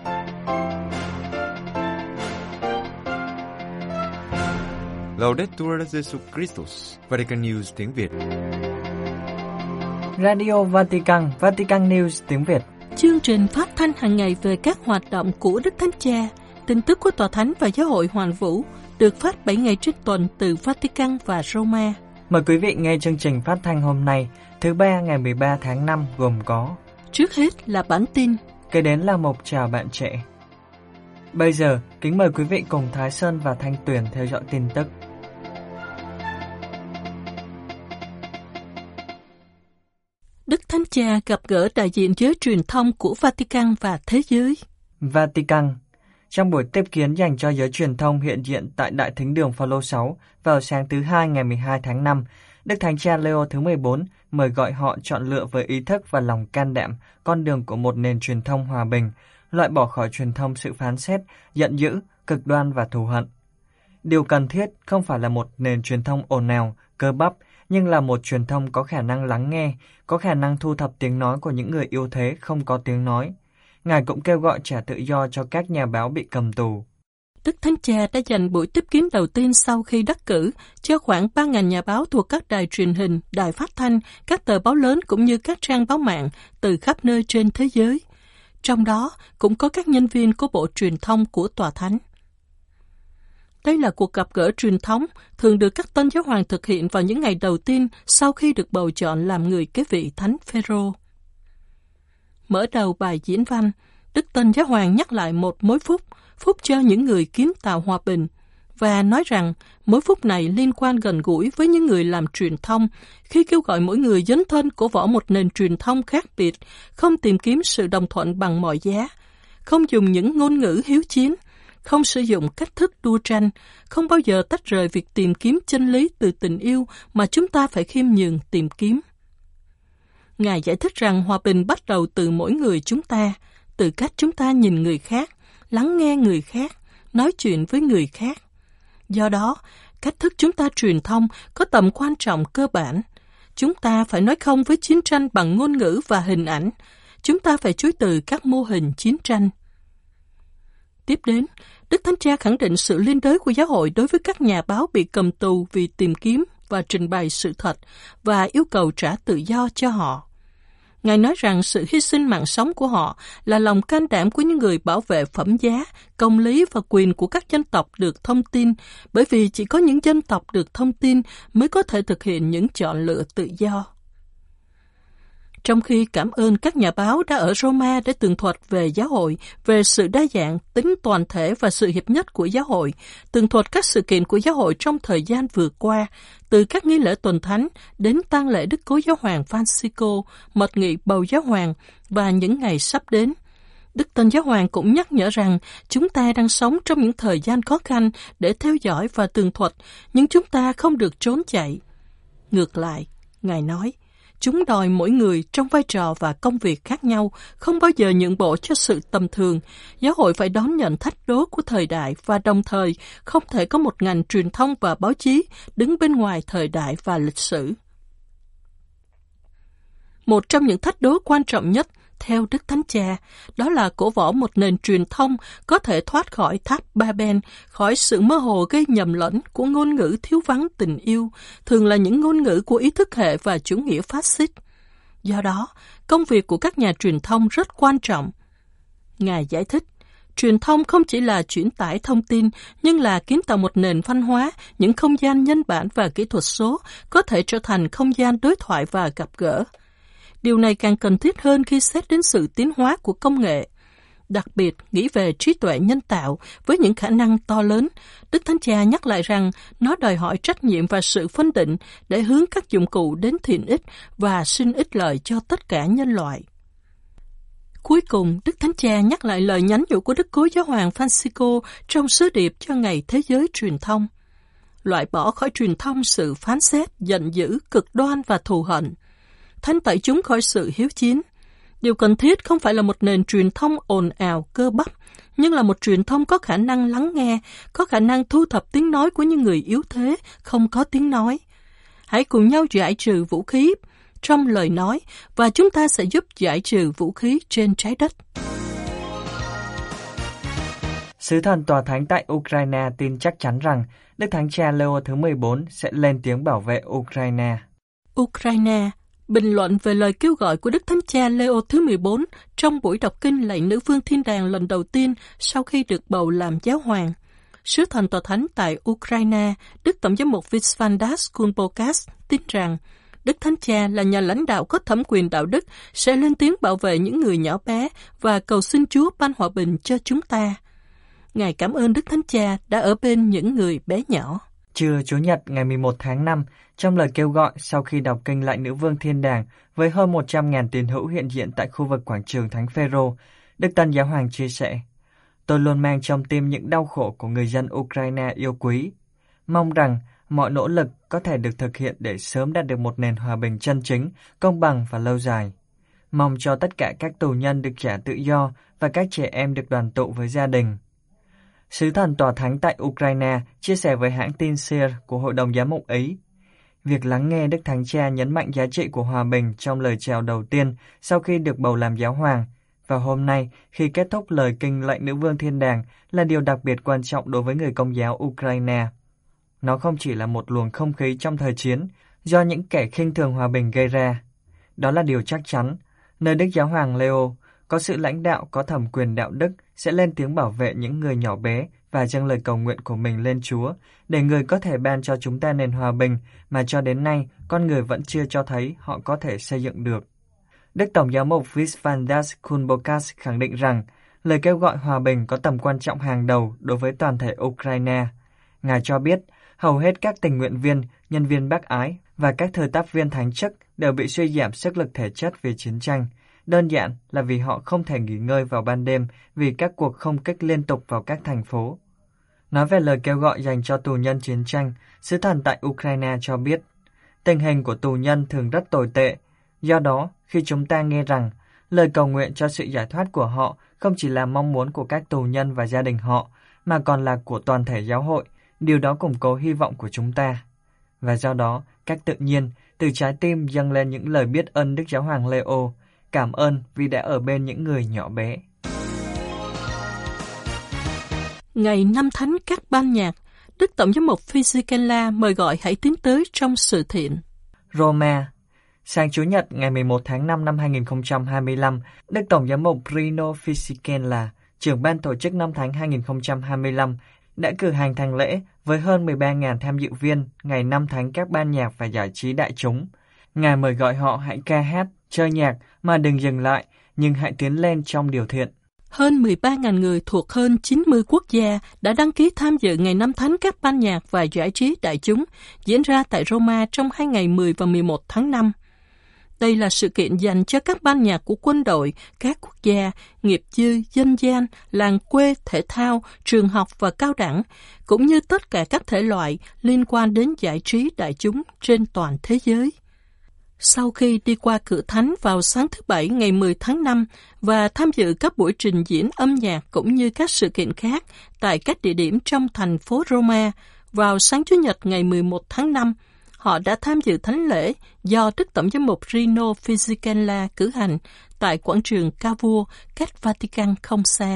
Laudetur Jesus Christus, Vatican News tiếng Việt. Radio Vatican, Vatican News tiếng Việt. Chương trình phát thanh hàng ngày về các hoạt động của Đức Thánh Cha, tin tức của Tòa Thánh và Giáo hội Hoàn Vũ, được phát 7 ngày trên tuần từ Vatican và Roma. Mời quý vị nghe chương trình phát thanh hôm nay, thứ Ba ngày 13 tháng 5 gồm có: trước hết là bản tin, kế đến là mục chào bạn trẻ. Bây giờ, kính mời quý vị cùng Thái Sơn và Thanh Tuyền theo dõi tin tức. Đức Thánh Cha gặp gỡ đại diện giới truyền thông của Vatican và thế giới. Vatican. Trong buổi tiếp kiến dành cho giới truyền thông hiện diện tại Đại Thính đường Phaolô 6 vào sáng thứ Hai ngày 12 tháng 5, Đức Thánh Cha Leo thứ 14 mời gọi họ chọn lựa với ý thức và lòng can đảm con đường của một nền truyền thông hòa bình, loại bỏ khỏi truyền thông sự phán xét, giận dữ, cực đoan và thù hận. Điều cần thiết không phải là một nền truyền thông ồn ào, cơ bắp, nhưng là một truyền thông có khả năng lắng nghe, có khả năng thu thập tiếng nói của những người yếu thế không có tiếng nói. Ngài cũng kêu gọi trả tự do cho các nhà báo bị cầm tù. Đức Thánh Cha đã dành buổi tiếp kiến đầu tiên sau khi đắc cử cho khoảng 3.000 nhà báo thuộc các đài truyền hình, đài phát thanh, các tờ báo lớn cũng như các trang báo mạng từ khắp nơi trên thế giới. Trong đó cũng có các nhân viên của Bộ Truyền thông của Tòa Thánh. Đây là cuộc gặp gỡ truyền thống thường được các tân giáo hoàng thực hiện vào những ngày đầu tiên sau khi được bầu chọn làm người kế vị Thánh Phêrô. Mở đầu bài diễn văn, Đức Tân Giáo Hoàng nhắc lại một mối phúc cho những người kiến tạo hòa bình, và nói rằng mối phúc này liên quan gần gũi với những người làm truyền thông khi kêu gọi mỗi người dấn thân cổ võ một nền truyền thông khác biệt, không tìm kiếm sự đồng thuận bằng mọi giá, không dùng những ngôn ngữ hiếu chiến, không sử dụng cách thức đua tranh, không bao giờ tách rời việc tìm kiếm chân lý từ tình yêu mà chúng ta phải khiêm nhường tìm kiếm. Ngài giải thích rằng hòa bình bắt đầu từ mỗi người chúng ta, từ cách chúng ta nhìn người khác, lắng nghe người khác, nói chuyện với người khác. Do đó, cách thức chúng ta truyền thông có tầm quan trọng cơ bản. Chúng ta phải nói không với chiến tranh bằng ngôn ngữ và hình ảnh. Chúng ta phải chối từ các mô hình chiến tranh. Tiếp đến, Đức Thánh Cha khẳng định sự liên đới của giáo hội đối với các nhà báo bị cầm tù vì tìm kiếm và trình bày sự thật và yêu cầu trả tự do cho họ. Ngài nói rằng sự hy sinh mạng sống của họ là lòng can đảm của những người bảo vệ phẩm giá, công lý và quyền của các dân tộc được thông tin, bởi vì chỉ có những dân tộc được thông tin mới có thể thực hiện những chọn lựa tự do. Trong khi cảm ơn các nhà báo đã ở Roma để tường thuật về giáo hội, về sự đa dạng, tính toàn thể và sự hiệp nhất của giáo hội, tường thuật các sự kiện của giáo hội trong thời gian vừa qua, từ các nghi lễ tuần thánh đến tang lễ Đức Cố Giáo hoàng Francisco, mật nghị bầu giáo hoàng và những ngày sắp đến. Đức Tân Giáo hoàng cũng nhắc nhở rằng chúng ta đang sống trong những thời gian khó khăn để theo dõi và tường thuật, nhưng chúng ta không được trốn chạy. Ngược lại, Ngài nói, chúng đòi mỗi người trong vai trò và công việc khác nhau, không bao giờ nhượng bộ cho sự tầm thường. Giáo hội phải đón nhận thách đố của thời đại và đồng thời không thể có một ngành truyền thông và báo chí đứng bên ngoài thời đại và lịch sử. Một trong những thách đố quan trọng nhất, theo Đức Thánh Cha, đó là cổ võ một nền truyền thông có thể thoát khỏi tháp Ba-ben, khỏi sự mơ hồ gây nhầm lẫn của ngôn ngữ thiếu vắng tình yêu, thường là những ngôn ngữ của ý thức hệ và chủ nghĩa phát xít. Do đó, công việc của các nhà truyền thông rất quan trọng. Ngài giải thích, truyền thông không chỉ là chuyển tải thông tin, nhưng là kiến tạo một nền văn hóa, những không gian nhân bản và kỹ thuật số có thể trở thành không gian đối thoại và gặp gỡ. Điều này càng cần thiết hơn khi xét đến sự tiến hóa của công nghệ. Đặc biệt, nghĩ về trí tuệ nhân tạo với những khả năng to lớn, Đức Thánh Cha nhắc lại rằng nó đòi hỏi trách nhiệm và sự phân định để hướng các dụng cụ đến thiện ích và sinh ích lợi cho tất cả nhân loại. Cuối cùng, Đức Thánh Cha nhắc lại lời nhắn nhủ của Đức Cố Giáo hoàng Francisco trong sứ điệp cho Ngày Thế giới Truyền thông. Loại bỏ khỏi truyền thông sự phán xét, giận dữ, cực đoan và thù hận. Thanh tẩy chúng khỏi sự hiếu chiến. Điều cần thiết không phải là một nền truyền thông ồn ào cơ bắp, nhưng là một truyền thông có khả năng lắng nghe, có khả năng thu thập tiếng nói của những người yếu thế, không có tiếng nói. Hãy cùng nhau giải trừ vũ khí trong lời nói, và chúng ta sẽ giúp giải trừ vũ khí trên trái đất. Sứ thần tòa thánh tại Ukraine tin chắc chắn rằng Đức Thánh Cha Leo thứ 14 sẽ lên tiếng bảo vệ Ukraine. Ukraine bình luận về lời kêu gọi của Đức Thánh Cha Leo thứ 14 trong buổi đọc kinh lạy Nữ Vương Thiên Đàng lần đầu tiên sau khi được bầu làm giáo hoàng. Sứ thần tòa thánh tại Ukraine, Đức Tổng giám mục Visvaldas Kulbokas tin rằng Đức Thánh Cha là nhà lãnh đạo có thẩm quyền đạo đức sẽ lên tiếng bảo vệ những người nhỏ bé và cầu xin Chúa ban hòa bình cho chúng ta. Ngài cảm ơn Đức Thánh Cha đã ở bên những người bé nhỏ. Trưa Chủ nhật ngày 11 tháng 5, trong lời kêu gọi sau khi đọc kinh lạy Nữ Vương Thiên Đàng với hơn 100.000 tín hữu hiện diện tại khu vực quảng trường Thánh Phêrô, Đức Tân Giáo Hoàng chia sẻ: Tôi luôn mang trong tim những đau khổ của người dân Ukraine yêu quý. Mong rằng mọi nỗ lực có thể được thực hiện để sớm đạt được một nền hòa bình chân chính, công bằng và lâu dài. Mong cho tất cả các tù nhân được trả tự do và các trẻ em được đoàn tụ với gia đình. Sứ thần tòa thánh tại Ukraine chia sẻ với hãng tin SIR của Hội đồng Giám mục Ý. Việc lắng nghe Đức Thánh Cha nhấn mạnh giá trị của hòa bình trong lời chào đầu tiên sau khi được bầu làm giáo hoàng, và hôm nay khi kết thúc lời kinh lạy Nữ Vương Thiên Đàng là điều đặc biệt quan trọng đối với người Công giáo Ukraine. Nó không chỉ là một luồng không khí trong thời chiến do những kẻ khinh thường hòa bình gây ra. Đó là điều chắc chắn, nơi Đức Giáo hoàng Leo có sự lãnh đạo có thẩm quyền đạo đức sẽ lên tiếng bảo vệ những người nhỏ bé và dâng lời cầu nguyện của mình lên Chúa để người có thể ban cho chúng ta nền hòa bình mà cho đến nay con người vẫn chưa cho thấy họ có thể xây dựng được. Đức Tổng giám mục Visvaldas Kulbokas khẳng định rằng lời kêu gọi hòa bình có tầm quan trọng hàng đầu đối với toàn thể Ukraine. Ngài cho biết hầu hết các tình nguyện viên, nhân viên bác ái và các thời tác viên thánh chức đều bị suy giảm sức lực thể chất vì chiến tranh, đơn giản là vì họ không thể nghỉ ngơi vào ban đêm vì các cuộc không kích liên tục vào các thành phố. Nói về lời kêu gọi dành cho tù nhân chiến tranh, sứ thần tại Ukraine cho biết, tình hình của tù nhân thường rất tồi tệ. Do đó, khi chúng ta nghe rằng lời cầu nguyện cho sự giải thoát của họ không chỉ là mong muốn của các tù nhân và gia đình họ, mà còn là của toàn thể giáo hội, điều đó củng cố hy vọng của chúng ta. Và do đó, cách tự nhiên, từ trái tim dâng lên những lời biết ơn Đức Giáo hoàng Leo, cảm ơn vì đã ở bên những người nhỏ bé. Ngày năm thánh các ban nhạc, Đức Tổng giám mục Fisichella mời gọi hãy tiến tới trong sự thiện. Roma. Sáng Chủ nhật ngày 11 tháng 5 năm 2025, Đức Tổng giám mục Bruno Fisichella, trưởng ban tổ chức năm thánh 2025, đã cử hành thánh lễ với hơn 13.000 tham dự viên ngày năm thánh các ban nhạc và giải trí đại chúng. Ngài mời gọi họ hãy ca hát, chơi nhạc mà đừng dừng lại, nhưng hãy tiến lên trong điều thiện. Hơn 13.000 người thuộc hơn 90 quốc gia đã đăng ký tham dự ngày năm thánh các ban nhạc và giải trí đại chúng diễn ra tại Roma trong 2 ngày 10 và 11 tháng 5. Đây là sự kiện dành cho các ban nhạc của quân đội, các quốc gia, nghiệp dư, dân gian, làng quê, thể thao, trường học và cao đẳng, cũng như tất cả các thể loại liên quan đến giải trí đại chúng trên toàn thế giới. Sau khi đi qua cửa thánh vào sáng thứ Bảy ngày 10 tháng 5 và tham dự các buổi trình diễn âm nhạc cũng như các sự kiện khác tại các địa điểm trong thành phố Roma, vào sáng Chủ nhật ngày 11 tháng 5, họ đã tham dự thánh lễ do Đức Tổng giám mục Bruno Fisichella cử hành tại quảng trường Cavour, cách Vatican không xa.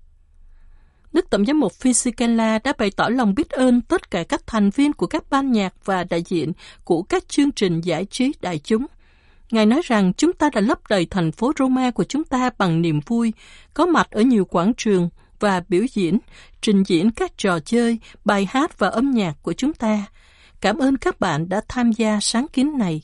Đức Tổng giám mục Fisichella đã bày tỏ lòng biết ơn tất cả các thành viên của các ban nhạc và đại diện của các chương trình giải trí đại chúng. Ngài nói rằng chúng ta đã lấp đầy thành phố Roma của chúng ta bằng niềm vui, có mặt ở nhiều quảng trường và biểu diễn, trình diễn các trò chơi, bài hát và âm nhạc của chúng ta. Cảm ơn các bạn đã tham gia sáng kiến này.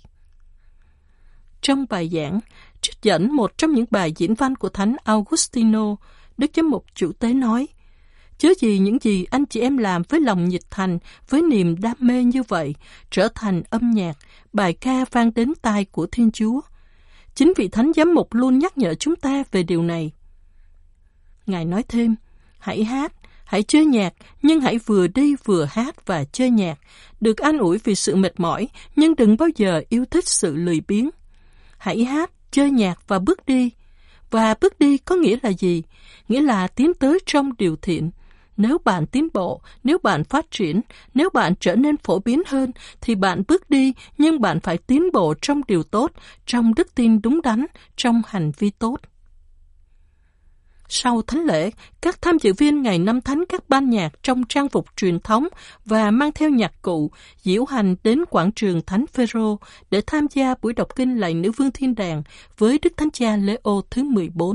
Trong bài giảng, trích dẫn một trong những bài diễn văn của Thánh Augustino, Đức Giám mục chủ tế nói, chớ gì những gì anh chị em làm với lòng nhiệt thành, với niềm đam mê như vậy, trở thành âm nhạc, bài ca vang đến tai của Thiên Chúa. Chính vị Thánh Giám mục luôn nhắc nhở chúng ta về điều này. Ngài nói thêm, hãy hát, hãy chơi nhạc, nhưng hãy vừa đi vừa hát và chơi nhạc, được an ủi vì sự mệt mỏi, nhưng đừng bao giờ yêu thích sự lười biếng. Hãy hát, chơi nhạc và bước đi. Và bước đi có nghĩa là gì? Nghĩa là tiến tới trong điều thiện. Nếu bạn tiến bộ, nếu bạn phát triển, nếu bạn trở nên phổ biến hơn, thì bạn bước đi, nhưng bạn phải tiến bộ trong điều tốt, trong đức tin đúng đắn, trong hành vi tốt. Sau thánh lễ, các tham dự viên ngày năm thánh các ban nhạc trong trang phục truyền thống và mang theo nhạc cụ diễu hành đến quảng trường Thánh Phêrô để tham gia buổi đọc kinh lạy Nữ Vương Thiên Đàng với Đức Thánh Cha Leo thứ 14.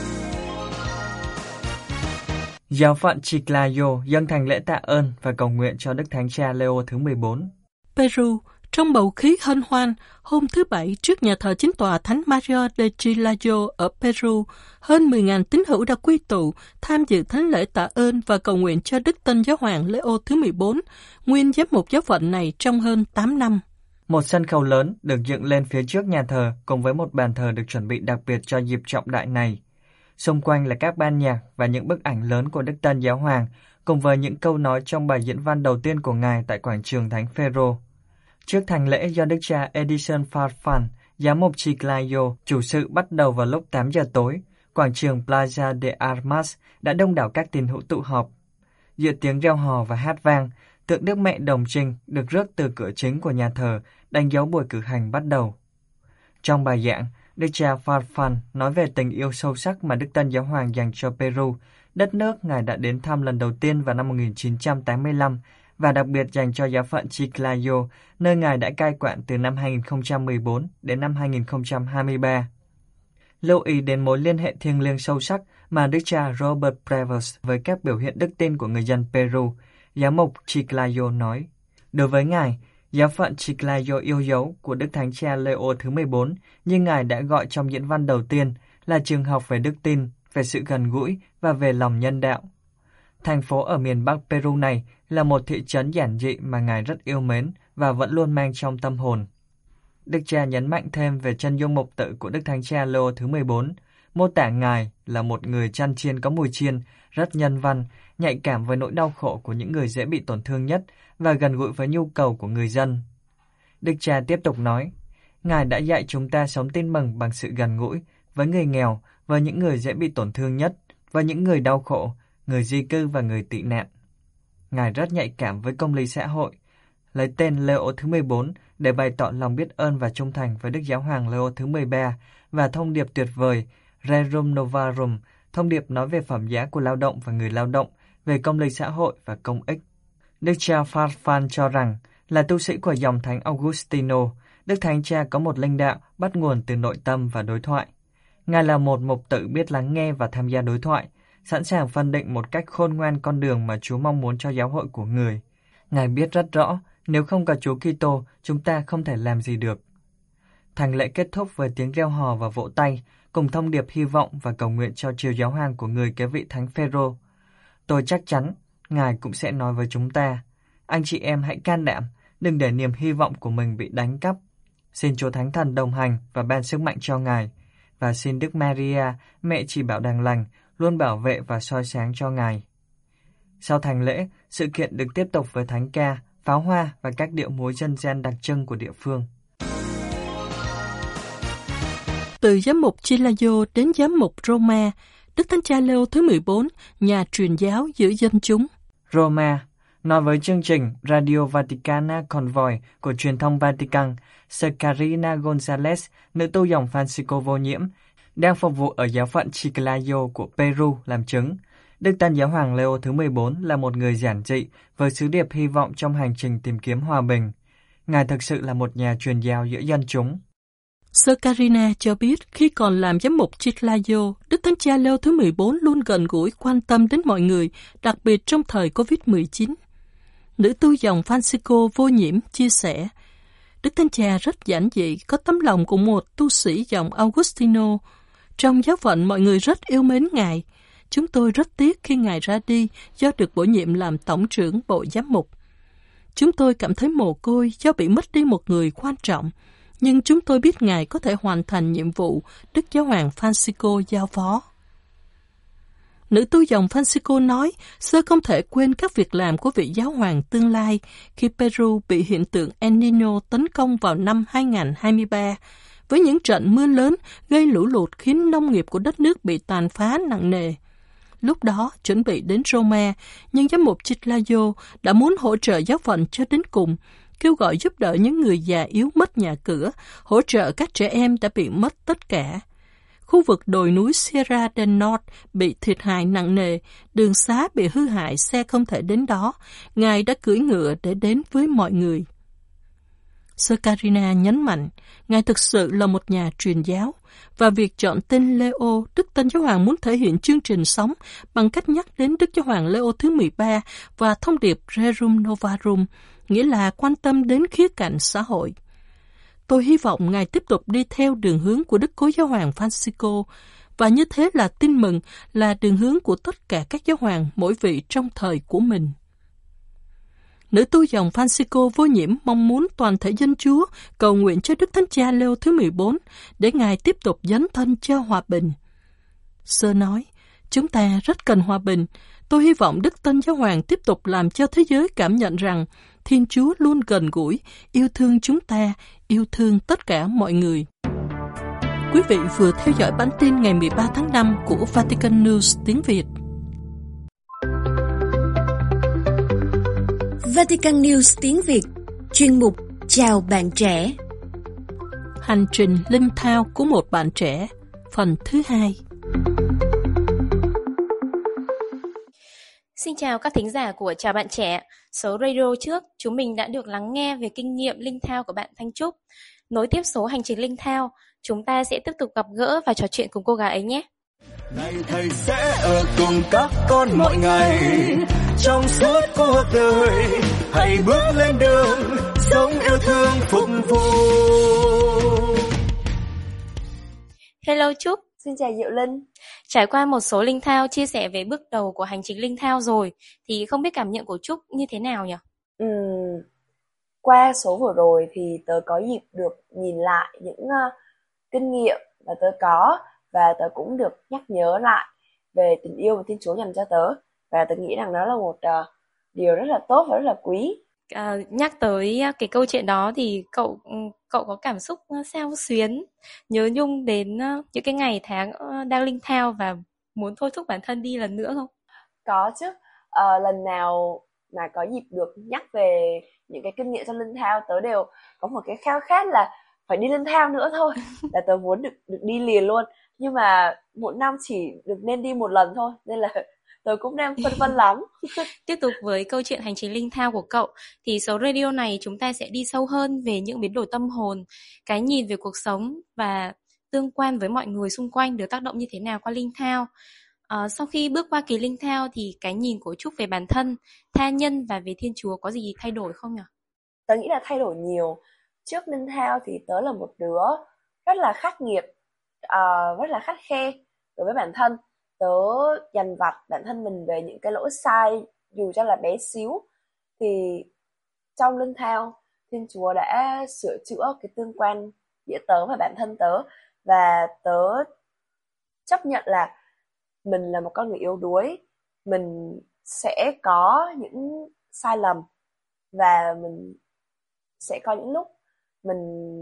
Giáo phận Chiclayo dâng thành lễ tạ ơn và cầu nguyện cho Đức Thánh Cha Leo thứ 14. Peru, trong bầu khí hân hoan, hôm thứ Bảy trước nhà thờ chính tòa Thánh Maria de Chiclayo ở Peru, hơn 10.000 tín hữu đã quy tụ tham dự thánh lễ tạ ơn và cầu nguyện cho Đức Tân Giáo hoàng Leo thứ 14, nguyên giám mục giáo phận này trong hơn 8 năm. Một sân khấu lớn được dựng lên phía trước nhà thờ cùng với một bàn thờ được chuẩn bị đặc biệt cho dịp trọng đại này. Xung quanh là các ban nhạc và những bức ảnh lớn của Đức Tân Giáo hoàng, cùng với những câu nói trong bài diễn văn đầu tiên của Ngài tại quảng trường Thánh Phêrô. Trước thánh lễ do Đức cha Edison Farfan, giám mục Chiclayo, chủ sự bắt đầu vào lúc 8 giờ tối, quảng trường Plaza de Armas đã đông đảo các tín hữu tụ họp. Giữa tiếng reo hò và hát vang, tượng Đức Mẹ Đồng Trinh được rước từ cửa chính của nhà thờ, đánh dấu buổi cử hành bắt đầu. Trong bài giảng, Đức cha Farfan nói về tình yêu sâu sắc mà Đức Tân Giáo hoàng dành cho Peru, đất nước Ngài đã đến thăm lần đầu tiên vào năm 1985, và đặc biệt dành cho giáo phận Chiclayo, nơi Ngài đã cai quản từ năm 2014 đến năm 2023. Lưu ý đến mối liên hệ thiêng liêng sâu sắc mà Đức cha Robert Prevost với các biểu hiện đức tin của người dân Peru, giám mục Chiclayo nói, đối với Ngài, giáo phận Chiclayo yêu dấu của Đức Thánh Cha Leo thứ 14, như Ngài đã gọi trong diễn văn đầu tiên, là trường học về đức tin, về sự gần gũi và về lòng nhân đạo. Thành phố ở miền Bắc Peru này là một thị trấn giản dị mà Ngài rất yêu mến và vẫn luôn mang trong tâm hồn. Đức cha nhấn mạnh thêm về chân dung mục tự của Đức Thánh Cha Leo thứ 14, mô tả Ngài là một người chăn chiên có mùi chiên, rất nhân văn, nhạy cảm với nỗi đau khổ của những người dễ bị tổn thương nhất và gần gũi với nhu cầu của người dân. Đức cha tiếp tục nói, Ngài đã dạy chúng ta sống tin mừng bằng sự gần gũi với người nghèo, với những người dễ bị tổn thương nhất, với những người đau khổ, người di cư và người tị nạn. Ngài rất nhạy cảm với công lý xã hội, lấy tên Leo thứ 14 để bày tỏ lòng biết ơn và trung thành với Đức Giáo hoàng Leo thứ 13 và thông điệp tuyệt vời Rerum Novarum, thông điệp nói về phẩm giá của lao động và người lao động, về công lý xã hội và công ích. Đức cha Farfan cho rằng, là tu sĩ của dòng Thánh Augustino, Đức Thánh Cha có một linh đạo bắt nguồn từ nội tâm và đối thoại. Ngài là một mục tử biết lắng nghe và tham gia đối thoại, sẵn sàng phân định một cách khôn ngoan con đường mà Chúa mong muốn cho giáo hội của người. Ngài biết rất rõ, nếu không có Chúa Kitô, chúng ta không thể làm gì được. Thánh lễ kết thúc với tiếng reo hò và vỗ tay, cùng thông điệp hy vọng và cầu nguyện cho triều giáo hoàng của người kế vị Thánh Phêrô. Tôi chắc chắn, Ngài cũng sẽ nói với chúng ta, anh chị em hãy can đảm, đừng để niềm hy vọng của mình bị đánh cắp. Xin Chúa Thánh Thần đồng hành và ban sức mạnh cho Ngài, và xin Đức Maria, mẹ chỉ bảo đàng lành, luôn bảo vệ và soi sáng cho Ngài. Sau thánh lễ, sự kiện được tiếp tục với thánh ca, pháo hoa và các điệu múa dân gian đặc trưng của địa phương. Từ giám mục Chiclayo đến giám mục Roma, Đức Thánh Cha Leo thứ 14, nhà truyền giáo giữa dân chúng. Roma, nói với chương trình Radio Vaticana Convoy của truyền thông Vatican, Carina Gonzalez, nữ tu dòng Francisco vô nhiễm, đang phục vụ ở giáo phận Chiclayo của Peru làm chứng. Đức Tân Giáo hoàng Leo thứ 14 là một người giản dị với sứ điệp hy vọng trong hành trình tìm kiếm hòa bình. Ngài thực sự là một nhà truyền giáo giữa dân chúng. Sơ Carina cho biết khi còn làm giám mục Chiclayo, Đức Thánh Cha Leo thứ 14 luôn gần gũi quan tâm đến mọi người, đặc biệt trong thời Covid-19. Nữ tu dòng Francisco vô nhiễm chia sẻ, Đức Thánh Cha rất giản dị, có tấm lòng của một tu sĩ dòng Augustino. Trong giáo phận mọi người rất yêu mến Ngài. Chúng tôi rất tiếc khi Ngài ra đi do được bổ nhiệm làm tổng trưởng bộ giám mục. Chúng tôi cảm thấy mồ côi do bị mất đi một người quan trọng, nhưng chúng tôi biết Ngài có thể hoàn thành nhiệm vụ Đức Giáo hoàng Francisco giao phó. Nữ tu dòng Francisco nói, sơ không thể quên các việc làm của vị giáo hoàng tương lai khi Peru bị hiện tượng El Niño tấn công vào năm 2023, với những trận mưa lớn gây lũ lụt khiến nông nghiệp của đất nước bị tàn phá nặng nề. Lúc đó, chuẩn bị đến Roma, nhưng giám mục Chiclayo đã muốn hỗ trợ giáo phận cho đến cùng, kêu gọi giúp đỡ những người già yếu mất nhà cửa, hỗ trợ các trẻ em đã bị mất tất cả. khu vực đồi núi Sierra del Norte bị thiệt hại nặng nề, đường xá bị hư hại, xe không thể đến đó. Ngài đã cưỡi ngựa để đến với mọi người. Sơ Carina nhấn mạnh, Ngài thực sự là một nhà truyền giáo, và việc chọn tên Leo, Đức Tân Giáo Hoàng muốn thể hiện chương trình sống bằng cách nhắc đến Đức Giáo Hoàng Leo thứ 13 và thông điệp Rerum Novarum, nghĩa là quan tâm đến khía cạnh xã hội. Tôi hy vọng Ngài tiếp tục đi theo đường hướng của Đức Cố Giáo Hoàng Francisco, và như thế là tin mừng, là đường hướng của tất cả các giáo hoàng mỗi vị trong thời của mình. Nữ tu dòng Francisco vô nhiễm mong muốn toàn thể dân Chúa cầu nguyện cho Đức Thánh Cha Leo thứ 14 để Ngài tiếp tục dấn thân cho hòa bình. Sơ nói, chúng ta rất cần hòa bình. Tôi hy vọng Đức Tân Giáo Hoàng tiếp tục làm cho thế giới cảm nhận rằng Thiên Chúa luôn gần gũi, yêu thương chúng ta, yêu thương tất cả mọi người. Quý vị vừa theo dõi bản tin ngày 13 tháng 5 của Vatican News tiếng Việt. Vatican News tiếng Việt, chuyên mục Chào bạn trẻ. Hành trình linh thao của một bạn trẻ, phần thứ 2. Xin chào các thính giả của Chào bạn trẻ. Số radio trước, chúng mình đã được lắng nghe về kinh nghiệm linh thao của bạn Thanh Trúc. Nối tiếp số hành trình linh thao, chúng ta sẽ tiếp tục gặp gỡ và trò chuyện cùng cô gái ấy nhé. Ngày thầy sẽ ở cùng các con mọi ngày, trong suốt cuộc đời, hãy bước lên đường, sống yêu thương phục vụ. Hello Trúc. Xin chào Diệu Linh. Trải qua một số linh thao chia sẻ về bước đầu của hành trình linh thao rồi, thì không biết cảm nhận của Trúc như thế nào nhỉ? Qua số vừa rồi thì tớ có dịp được nhìn lại những kinh nghiệm mà tớ có, và tớ cũng được nhắc nhớ lại về tình yêu mà Thiên Chúa dành cho tớ, và tớ nghĩ rằng đó là một điều rất là tốt và rất là quý. Nhắc tới cái câu chuyện đó thì cậu có cảm xúc xao xuyến, nhớ nhung đến những cái ngày tháng đang linh thao và muốn thôi thúc bản thân đi lần nữa không? Có chứ. Lần nào mà có dịp được nhắc về những cái kinh nghiệm trong linh thao, tớ đều có một cái khao khát là phải đi linh thao nữa thôi, là tớ muốn được đi liền luôn. Nhưng mà một năm chỉ được nên đi một lần thôi, nên là tớ cũng đang phân vân lắm. Tiếp tục với câu chuyện hành trình linh thao của cậu, thì số radio này chúng ta sẽ đi sâu hơn về những biến đổi tâm hồn, cái nhìn về cuộc sống và tương quan với mọi người xung quanh được tác động như thế nào qua linh thao. Sau khi bước qua kỳ linh thao thì cái nhìn của Trúc về bản thân, tha nhân và về Thiên Chúa có gì thay đổi không nhỉ? Tớ nghĩ là thay đổi nhiều. Trước linh thao thì tớ là một đứa rất là khắc nghiệt, rất là khắt khe đối với bản thân. Tớ dằn vặt bản thân mình về những cái lỗi sai dù cho là bé xíu. Thì trong linh thao, Thiên Chúa đã sửa chữa cái tương quan giữa tớ và bản thân tớ, và tớ chấp nhận là mình là một con người yếu đuối, mình sẽ có những sai lầm, và mình sẽ có những lúc mình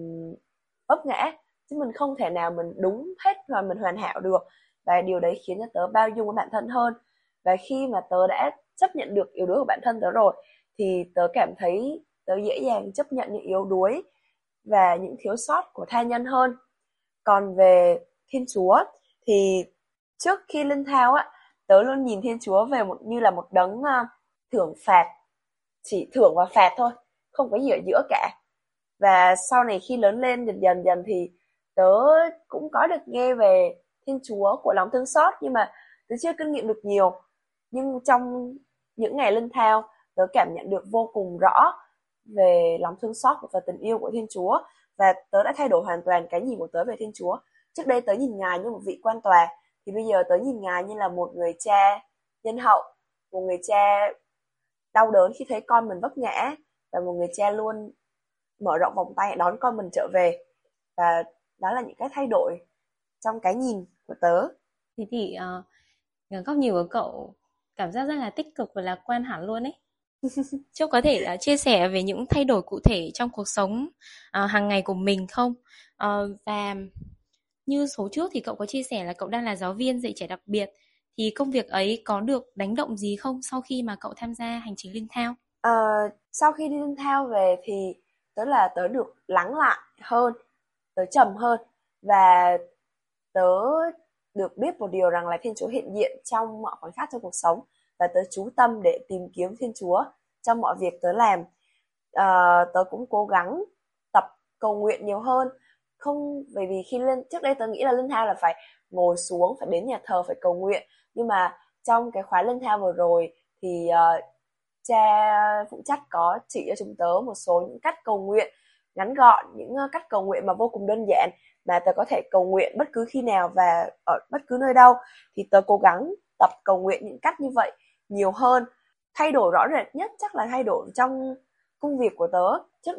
vấp ngã, chứ mình không thể nào mình đúng hết và mình hoàn hảo được. Và điều đấy khiến cho tớ bao dung với bản thân hơn. Và khi mà tớ đã chấp nhận được yếu đuối của bản thân tớ rồi, thì tớ cảm thấy tớ dễ dàng chấp nhận những yếu đuối và những thiếu sót của tha nhân hơn. Còn về Thiên Chúa thì trước khi linh thao á, tớ luôn nhìn Thiên Chúa về như là một đấng thưởng phạt, chỉ thưởng và phạt thôi, không có gì ở giữa cả. Và sau này khi lớn lên dần thì tớ cũng có được nghe về Thiên Chúa của lòng thương xót, nhưng mà tớ chưa kinh nghiệm được nhiều. Nhưng trong những ngày linh thao, tớ cảm nhận được vô cùng rõ về lòng thương xót và tình yêu của Thiên Chúa, và tớ đã thay đổi hoàn toàn cái nhìn của tớ về Thiên Chúa. Trước đây tớ nhìn Ngài như một vị quan tòa, thì bây giờ tớ nhìn Ngài như là một người cha nhân hậu, một người cha đau đớn khi thấy con mình vấp ngã, và một người cha luôn mở rộng vòng tay đón con mình trở về. Và đó là những cái thay đổi trong cái nhìn của tớ. Thế thì góc nhìn của cậu cảm giác rất là tích cực và lạc quan hẳn luôn ấy. Trúc có thể chia sẻ về những thay đổi cụ thể trong cuộc sống hàng ngày của mình không? Và như số trước thì cậu có chia sẻ là cậu đang là giáo viên dạy trẻ đặc biệt, thì công việc ấy có được đánh động gì không sau khi mà cậu tham gia hành trình linh thao? Sau khi đi linh thao về thì tớ được lắng lại hơn, tớ trầm hơn, và tớ được biết một điều rằng là Thiên Chúa hiện diện trong mọi khoảnh khắc trong cuộc sống, và tớ chú tâm để tìm kiếm Thiên Chúa trong mọi việc tớ làm. Tớ cũng cố gắng tập cầu nguyện nhiều hơn. Không, bởi vì trước đây tớ nghĩ là linh thao là phải ngồi xuống, phải đến nhà thờ, phải cầu nguyện. Nhưng mà trong cái khóa linh thao vừa rồi thì cha phụ trách có chỉ cho chúng tớ một số những cách cầu nguyện ngắn gọn, những cách cầu nguyện mà vô cùng đơn giản mà tớ có thể cầu nguyện bất cứ khi nào và ở bất cứ nơi đâu. Thì tớ cố gắng tập cầu nguyện những cách như vậy nhiều hơn. Thay đổi rõ rệt nhất chắc là thay đổi trong công việc của tớ. Trước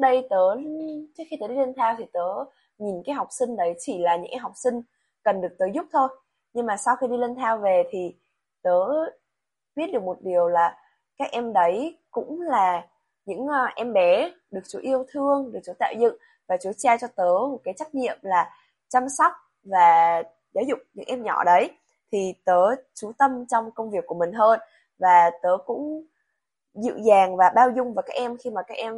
khi tớ đi lên thao thì tớ nhìn cái học sinh đấy chỉ là những học sinh cần được tớ giúp thôi. Nhưng mà sau khi đi lên thao về thì tớ biết được một điều là các em đấy cũng là những em bé được Chúa yêu thương, được Chúa tạo dựng, và Chúa trao cho tớ một cái trách nhiệm là chăm sóc và giáo dục những em nhỏ đấy. Thì tớ chú tâm trong công việc của mình hơn, và tớ cũng dịu dàng và bao dung vào các em khi mà các em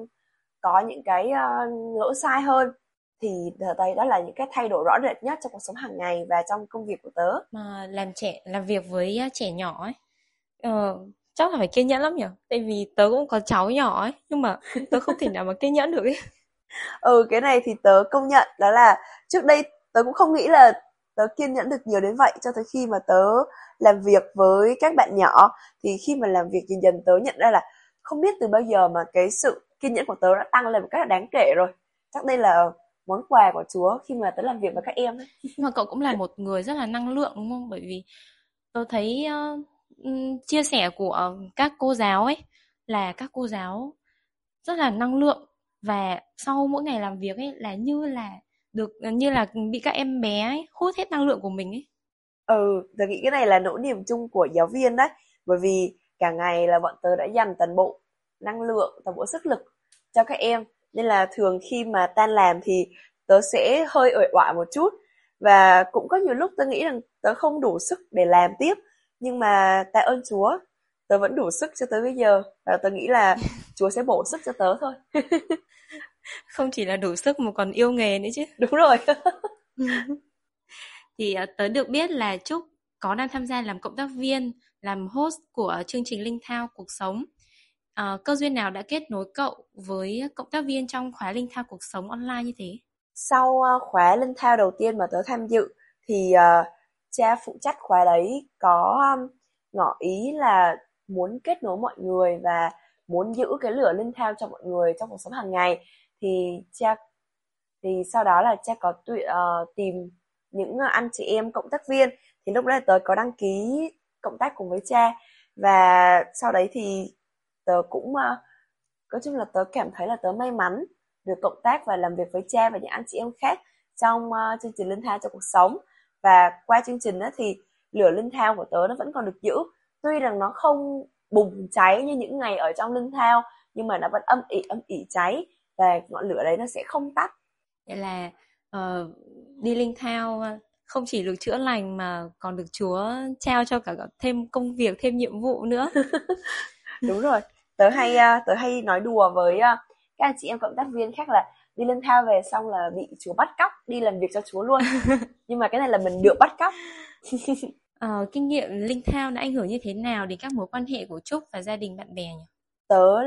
có những cái lỗi sai hơn. Thì đây đó là những cái thay đổi rõ rệt nhất trong cuộc sống hàng ngày và trong công việc của tớ. Mà làm việc với trẻ nhỏ ấy, chắc là phải kiên nhẫn lắm nhỉ? Tại vì tớ cũng có cháu nhỏ ấy, nhưng mà tớ không thể nào mà kiên nhẫn được ấy. Cái này thì tớ công nhận, đó là trước đây tớ cũng không nghĩ là tớ kiên nhẫn được nhiều đến vậy, cho tới khi mà tớ làm việc với các bạn nhỏ. Thì khi mà làm việc dần dần tớ nhận ra là không biết từ bao giờ mà cái sự kiên nhẫn của tớ đã tăng lên một cách là đáng kể rồi. Chắc đây là món quà của Chúa khi mà tớ làm việc với các em ấy. Mà cậu cũng là một người rất là năng lượng đúng không? Bởi vì tớ thấy chia sẻ của các cô giáo ấy là các cô giáo rất là năng lượng, và sau mỗi ngày làm việc ấy là như là bị các em bé ấy hút hết năng lượng của mình ấy. Tớ nghĩ cái này là nỗi niềm chung của giáo viên đấy. Bởi vì cả ngày là bọn tớ đã dành toàn bộ năng lượng, toàn bộ sức lực cho các em. Nên là thường khi mà tan làm thì tớ sẽ hơi uể oải một chút. Và cũng có nhiều lúc tớ nghĩ rằng tớ không đủ sức để làm tiếp. Nhưng mà tạ ơn Chúa, tớ vẫn đủ sức cho tới bây giờ. Và tớ nghĩ là Chúa sẽ bổ sức cho tớ thôi. Không chỉ là đủ sức mà còn yêu nghề nữa chứ. Đúng rồi. Thì tớ được biết là Trúc có đang tham gia làm cộng tác viên, làm host của chương trình Linh Thao Cuộc Sống. Cơ duyên nào đã kết nối cậu với cộng tác viên trong khóa Linh Thao Cuộc Sống online như thế? Sau khóa Linh Thao đầu tiên mà tớ tham dự thì cha phụ trách khóa đấy có ngỏ ý là muốn kết nối mọi người và muốn giữ cái lửa Linh Thao cho mọi người trong cuộc sống hàng ngày. Thì sau đó là cha có tìm những anh chị em cộng tác viên. Thì lúc đấy tớ có đăng ký cộng tác cùng với cha. Và sau đấy thì tớ cũng nói chung là tớ cảm thấy là tớ may mắn được cộng tác và làm việc với cha và những anh chị em khác trong chương trình Linh Thao cho cuộc sống. Và qua chương trình đó thì lửa Linh Thao của tớ nó vẫn còn được giữ. Tuy rằng nó không bùng cháy như những ngày ở trong Linh Thao, nhưng mà nó vẫn âm ỉ cháy, và ngọn lửa đấy nó sẽ không tắt. Vậy là đi Linh Thao không chỉ được chữa lành mà còn được Chúa trao cho cả thêm công việc, thêm nhiệm vụ nữa. Đúng rồi. Tớ hay nói đùa với các anh chị em cộng tác viên khác là đi Linh Thao về xong là bị Chúa bắt cóc đi làm việc cho Chúa luôn. Nhưng mà cái này là mình được bắt cóc. Kinh nghiệm Linh Thao đã ảnh hưởng như thế nào đến các mối quan hệ của Trúc và gia đình bạn bè nhỉ? Tớ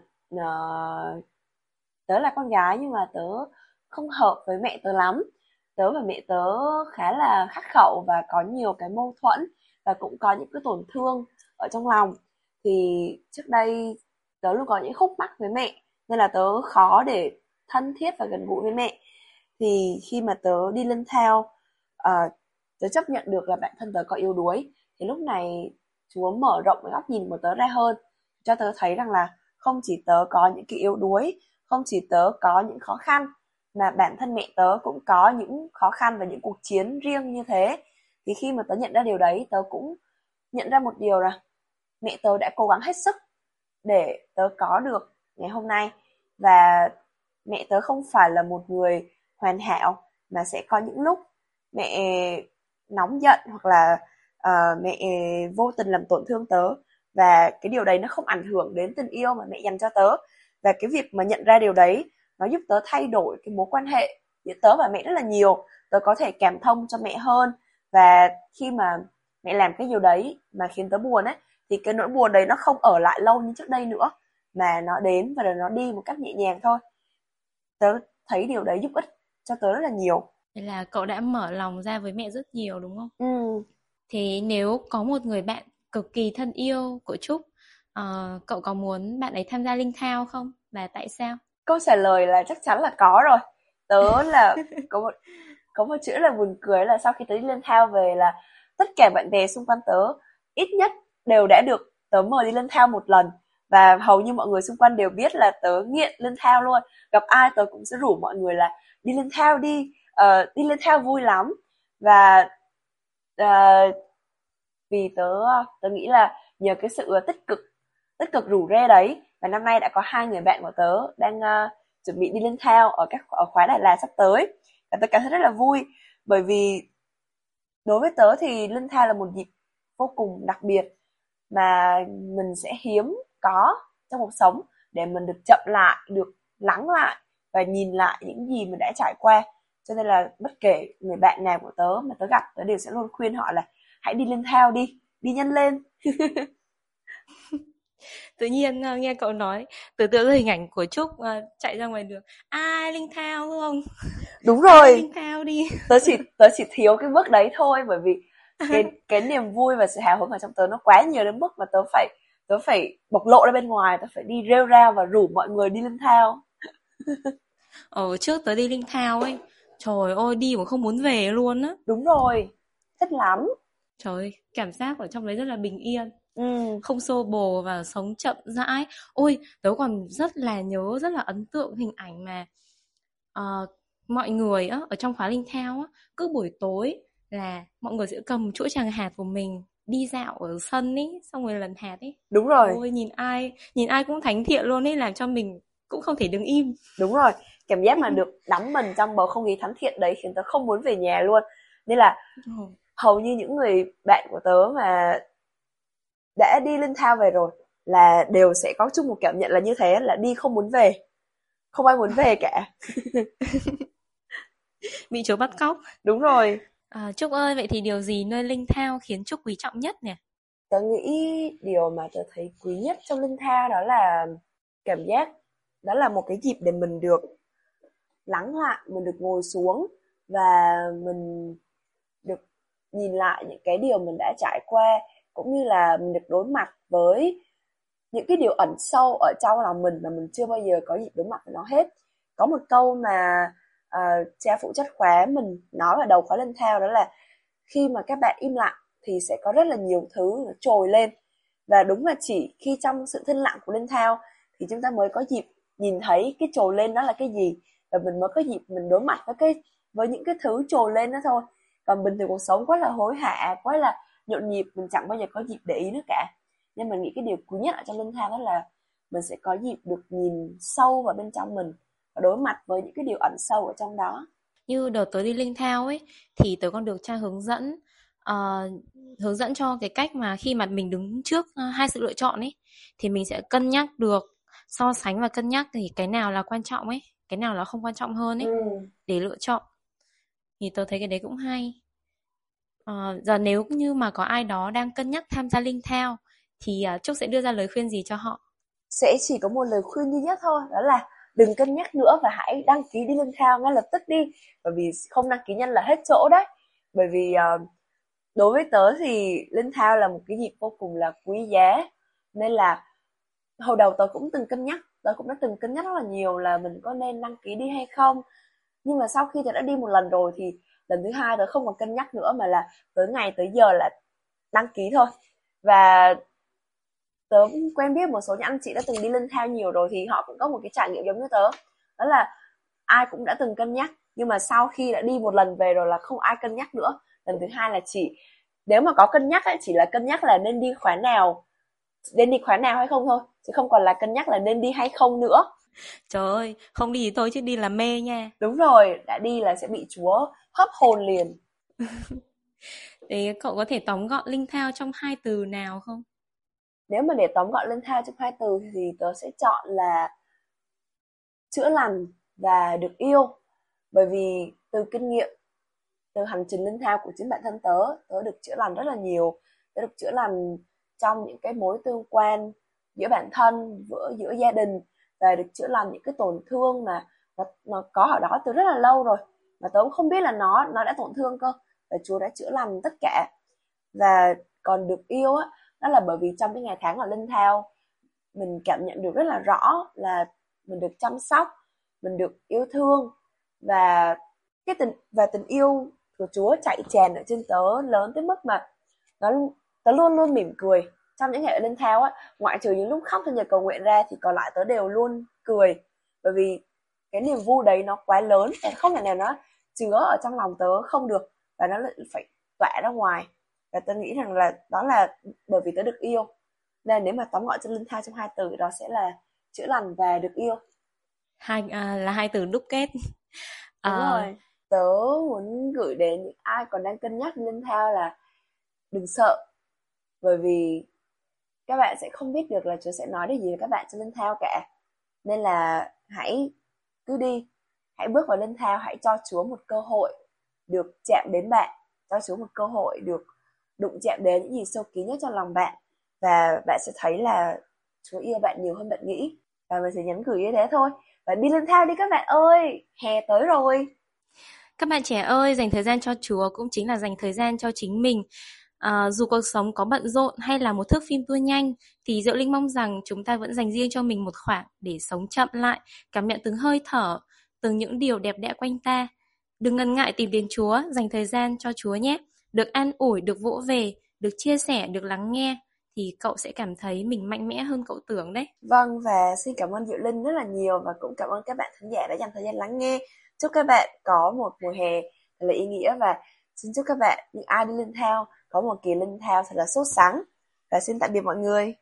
là con gái, nhưng mà tớ không hợp với mẹ tớ lắm. Tớ và mẹ tớ khá là khắc khẩu và có nhiều cái mâu thuẫn, và cũng có những cái tổn thương ở trong lòng. Thì trước đây tớ luôn có những khúc mắc với mẹ, nên là tớ khó để thân thiết và gần gũi với mẹ. Thì khi mà tớ đi Linh Thao, tớ chấp nhận được là bản thân tớ có yếu đuối. Thì lúc này Chúa mở rộng cái góc nhìn của tớ ra hơn, cho tớ thấy rằng là không chỉ tớ có những cái yếu đuối, không chỉ tớ có những khó khăn, mà bản thân mẹ tớ cũng có những khó khăn và những cuộc chiến riêng như thế. Thì khi mà tớ nhận ra điều đấy, tớ cũng nhận ra một điều là mẹ tớ đã cố gắng hết sức để tớ có được ngày hôm nay. Và mẹ tớ không phải là một người hoàn hảo, mà sẽ có những lúc mẹ nóng giận, hoặc là mẹ vô tình làm tổn thương tớ. Và cái điều đấy nó không ảnh hưởng đến tình yêu mà mẹ dành cho tớ. Và cái việc mà nhận ra điều đấy, nó giúp tớ thay đổi cái mối quan hệ giữa tớ và mẹ rất là nhiều. tớ có thể cảm thông cho mẹ hơn. Và khi mà mẹ làm cái điều đấy mà khiến tớ buồn ấy, thì cái nỗi buồn đấy nó không ở lại lâu như trước đây nữa, mà nó đến và rồi nó đi một cách nhẹ nhàng thôi. Tớ thấy điều đấy giúp ích cho tớ rất là nhiều. Thế là cậu đã mở lòng ra với mẹ rất nhiều đúng không? Ừ. Thế nếu có một người bạn cực kỳ thân yêu của Trúc, cậu có muốn bạn ấy tham gia Linh Thao không? Và tại sao? Câu trả lời là chắc chắn là có rồi. Tớ là có một chữ là buồn cười là sau khi tớ đi Linh Thao về là tất cả bạn bè xung quanh tớ ít nhất đều đã được tớ mời đi Linh Thao một lần. Và hầu như mọi người xung quanh đều biết là tớ nghiện Linh Thao luôn. Gặp ai tớ cũng sẽ rủ mọi người là đi Linh Thao đi, đi Linh Thao vui lắm. Và vì tớ nghĩ là nhờ cái sự tích cực rủ rê đấy, và năm nay đã có 2 người bạn của tớ đang chuẩn bị đi Linh Thao ở khóa Đà Lạt sắp tới. Và tớ cảm thấy rất là vui, bởi vì đối với tớ thì Linh Thao là một dịp vô cùng đặc biệt mà mình sẽ hiếm có trong cuộc sống, để mình được chậm lại, được lắng lại và nhìn lại những gì mình đã trải qua. Cho nên là bất kể người bạn nào của tớ mà tớ gặp, tớ đều sẽ luôn khuyên họ là hãy đi Linh Thao đi nhanh lên. Tự nhiên nghe cậu nói, tưởng tượng ra hình ảnh của Trúc chạy ra ngoài đường. Ai Linh Thao không? Đúng rồi. Linh Thao đi. Tớ chỉ thiếu cái bước đấy thôi, bởi vì cái niềm vui và sự hào hứng ở trong tớ nó quá nhiều đến mức mà tớ phải bộc lộ ra bên ngoài, tớ phải đi rêu rao và rủ mọi người đi Linh Thao. Trước tớ đi Linh Thao ấy, trời ơi đi mà không muốn về luôn á. Đúng rồi, thích lắm. Trời ơi, cảm giác ở trong đấy rất là bình yên. Không xô bồ và sống chậm rãi. Ôi, tớ còn rất là nhớ, rất là ấn tượng hình ảnh mà mọi người á, ở trong khóa Linh Thao á, cứ buổi tối là mọi người sẽ cầm chuỗi tràng hạt của mình đi dạo ở sân ấy, xong rồi lần hạt ấy. Đúng rồi. Ôi, nhìn ai cũng thánh thiện luôn ấy, làm cho mình cũng không thể đứng im. Đúng rồi, cảm giác mà được đắm mình trong bầu không khí thánh thiện đấy khiến tớ không muốn về nhà luôn. Nên là hầu như những người bạn của tớ mà đã đi Linh Thao về rồi là đều sẽ có chung một cảm nhận là như thế, là đi không muốn về. Không ai muốn về cả. Bị chó bắt cóc. Đúng rồi. Trúc ơi, vậy thì điều gì nơi Linh Thao khiến Trúc quý trọng nhất nè? Tớ nghĩ điều mà tớ thấy quý nhất trong Linh Thao đó là cảm giác, đó là một cái dịp để mình được lắng lại, mình được ngồi xuống và mình được nhìn lại những cái điều mình đã trải qua, cũng như là mình được đối mặt với những cái điều ẩn sâu ở trong lòng mình mà mình chưa bao giờ có dịp đối mặt với nó hết. Có một câu mà cha phụ trách khóa mình nói vào đầu khóa Linh Thao, đó là khi mà các bạn im lặng thì sẽ có rất là nhiều thứ nó trồi lên. Và đúng là chỉ khi trong sự thinh lặng của Linh Thao thì chúng ta mới có dịp nhìn thấy cái trồi lên đó là cái gì, và mình mới có dịp mình đối mặt với những cái thứ trồi lên đó thôi. Còn bình thường cuộc sống quá là hối hả, quá là nhộn nhịp, mình chẳng bao giờ có dịp để ý nữa cả. Nên mình nghĩ cái điều quý nhất ở trong Linh Thao đó là mình sẽ có dịp được nhìn sâu vào bên trong mình và đối mặt với những cái điều ẩn sâu ở trong đó. Như đợt tớ đi Linh Thao ấy thì tớ còn được cha hướng dẫn cho cái cách mà khi mà mình đứng trước hai sự lựa chọn ấy thì mình sẽ cân nhắc được, so sánh và cân nhắc thì cái nào là quan trọng ấy, cái nào là không quan trọng hơn ấy để lựa chọn. Thì tớ thấy cái đấy cũng hay. Giờ nếu như mà có ai đó đang cân nhắc tham gia Linh Thao thì Trúc sẽ đưa ra lời khuyên gì cho họ? Sẽ chỉ có một lời khuyên duy nhất thôi, đó là đừng cân nhắc nữa và hãy đăng ký đi Linh Thao ngay lập tức đi. Bởi vì không đăng ký nhanh là hết chỗ đấy. Bởi vì đối với tớ thì Linh Thao là một cái dịp vô cùng là quý giá. Nên là hồi đầu tớ cũng từng cân nhắc, tớ cũng đã từng cân nhắc rất là nhiều là mình có nên đăng ký đi hay không. Nhưng mà sau khi tớ đã đi một lần rồi thì lần thứ hai tớ không còn cân nhắc nữa, mà là tới ngày tới giờ là đăng ký thôi. Và tớ quen biết một số những anh chị đã từng đi Linh Thao nhiều rồi thì họ cũng có một cái trải nghiệm giống như tớ. Đó là ai cũng đã từng cân nhắc, nhưng mà sau khi đã đi một lần về rồi là không ai cân nhắc nữa. Lần thứ hai là chỉ, nếu mà có cân nhắc ấy, chỉ là cân nhắc là nên đi khóa nào hay không thôi, chứ không còn là cân nhắc là nên đi hay không nữa. Trời ơi, không đi thì thôi chứ đi là mê nha. Đúng rồi, đã đi là sẽ bị Chúa hấp hồn liền. Thế cậu có thể tóm gọn Linh Thao trong 2 từ nào không? Nếu mà để tóm gọn Linh Thao trong 2 từ thì tớ sẽ chọn là chữa lành và được yêu. Bởi vì từ kinh nghiệm từ hành trình linh thao của chính bản thân tớ được chữa lành rất là nhiều. Tớ được chữa lành trong những cái mối tương quan giữa bản thân, giữa gia đình, và được chữa lành những cái tổn thương mà nó có ở đó từ rất là lâu rồi mà tớ cũng không biết là nó đã tổn thương cơ, và Chúa đã chữa lành tất cả. Và còn được yêu á, đó là bởi vì trong cái ngày tháng ở linh thao, mình cảm nhận được rất là rõ là mình được chăm sóc, mình được yêu thương, và tình yêu của Chúa chạy tràn ở trên tớ lớn tới mức mà tớ luôn luôn mỉm cười trong những ngày ở linh thao á. Ngoại trừ những lúc khóc trong giờ cầu nguyện ra thì còn lại tớ đều luôn cười, bởi vì cái niềm vui đấy nó quá lớn, không thể nào nó chứa ở trong lòng tớ không được, và nó phải tỏa ra ngoài. Và tớ nghĩ rằng là đó là bởi vì tớ được yêu. Nên nếu mà tóm gọn cho linh thao trong 2 từ, đó sẽ là chữa lành và được yêu. Là 2 từ đúc kết. Đúng rồi. Tớ muốn gửi đến những ai còn đang cân nhắc linh thao là đừng sợ, bởi vì các bạn sẽ không biết được là Chúa sẽ nói điều gì với các bạn trong linh thao cả. Nên là hãy cứ đi, hãy bước vào linh thao, hãy cho Chúa một cơ hội được chạm đến bạn, cho Chúa một cơ hội được đụng chạm đến những gì sâu kín nhất trong lòng bạn, và bạn sẽ thấy là Chúa yêu bạn nhiều hơn bạn nghĩ. Và mình sẽ nhắn gửi như thế thôi. Và đi linh thao đi các bạn ơi, hè tới rồi. Các bạn trẻ ơi, dành thời gian cho Chúa cũng chính là dành thời gian cho chính mình. Dù cuộc sống có bận rộn hay là một thước phim tua nhanh, thì Diệu Linh mong rằng chúng ta vẫn dành riêng cho mình một khoảng để sống chậm lại, cảm nhận từng hơi thở, từng những điều đẹp đẽ quanh ta. Đừng ngần ngại tìm đến Chúa, dành thời gian cho Chúa nhé. Được an ủi, được vỗ về, được chia sẻ, được lắng nghe, thì cậu sẽ cảm thấy mình mạnh mẽ hơn cậu tưởng đấy. Vâng, và xin cảm ơn Diệu Linh rất là nhiều, và cũng cảm ơn các bạn khán giả đã dành thời gian lắng nghe. Chúc các bạn có một mùa hè thật là ý nghĩa, và xin chúc các bạn, những ai đi linh thao, có một kỳ linh thao thật là sốt sắng. Và xin tạm biệt mọi người.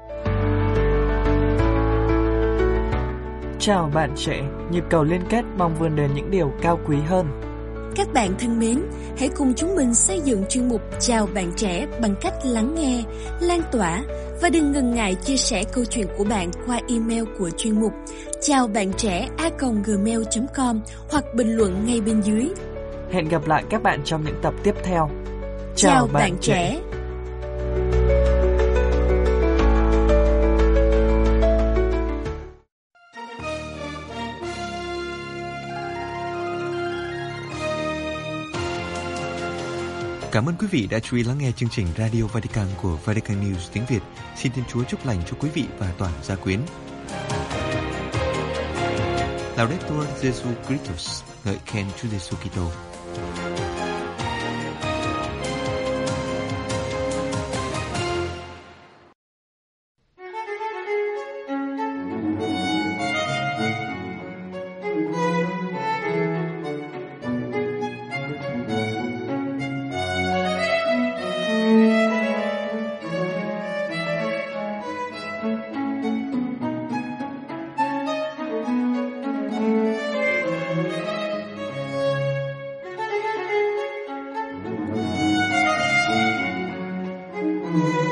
Chào bạn trẻ, nhịp cầu liên kết mong vươn đến những điều cao quý hơn. Các bạn thân mến, hãy cùng chúng mình xây dựng chuyên mục Chào bạn trẻ bằng cách lắng nghe, lan tỏa, và đừng ngần ngại chia sẻ câu chuyện của bạn qua email của chuyên mục chaobanhttrẻ@gmail.com hoặc bình luận ngay bên dưới. Hẹn gặp lại các bạn trong những tập tiếp theo. Chào bạn trẻ. Cảm ơn quý vị đã chú ý lắng nghe chương trình Radio Vatican của Vatican News tiếng Việt. Xin Thiên Chúa chúc lành cho quý vị và toàn gia quyến. Laudetur Jesu Christus, ngợi khen Chúa Giêsu Kitô. Thank you.